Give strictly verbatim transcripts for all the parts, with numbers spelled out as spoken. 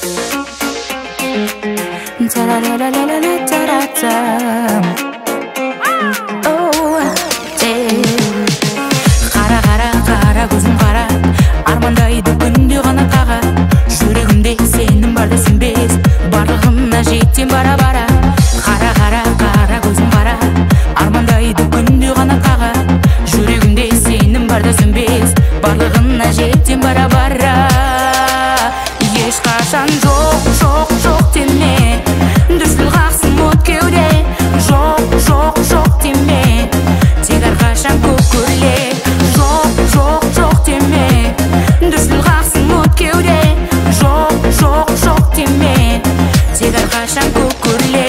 Қара қара қара көзім қара, армандайды күнде ғана таға. Жүрегімде сенің бар десінбес, барлығына жетем бара-бара. Қара қара қара көзім қара, армандайды күнде ғана таға. Жүрегімде сенің бар десінбес, барлығына жетем бара-бара. Ешқашан жоқ жоқ жоқ деме, дүрсіл қақсын от кеуде. Жоқ жоқ жоқ деме, тек әрқашан көкөрле. Жоқ жоқ жоқ деме, дүрсіл қақсын от кеуде. Жоқ жоқ жоқ деме, тек әрқашан көкөрле.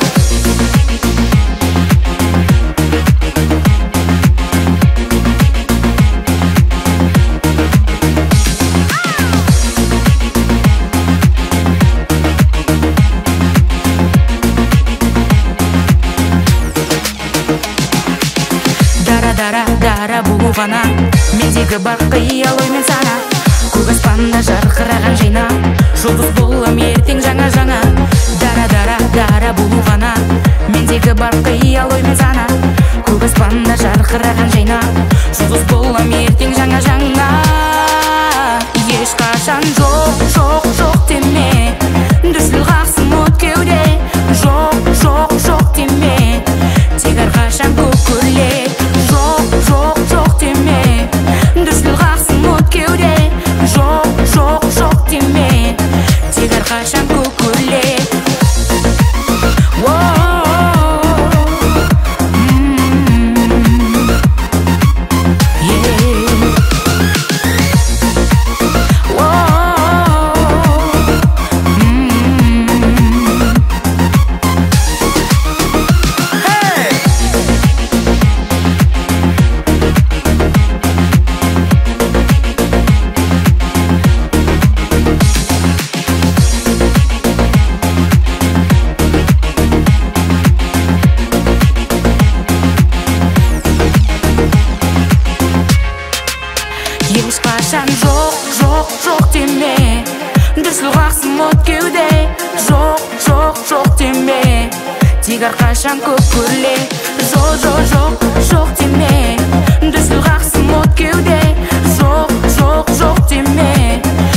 Дара дара болу ғана, мендегі бар қиял оймен сана. Көк аспанда жарқыраған жайна, жұлдыз болам ертең жаңа-жаңа. Дара дара дара болу ғана, мендегі бар қиял оймен сана. Көк аспанда жарқыраған жайна, жұлдыз болам ертең жаңа-жаңа. Ешқашан жоқ жоқ жоқ деме, дүрсіл қақсын от кеуде. Жоқ жоқ жоқ деме, тек әрқашан көкөрле. Жоқ жоқ жоқ деме, дүрсіл қақсын от кеуде. Жоқ жоқ жоқ деме, тек әрқашан көкөрле. Ешқашан жоқ жоқ жоқ деме, дүрсіл қақсын от кеуде. Жоқ жоқ жоқ деме, тек әрқашан көкөрле. Жоқ жоқ жоқ жоқ деме, дүрсіл қақсын от кеуде. Жоқ жоқ жоқ деме,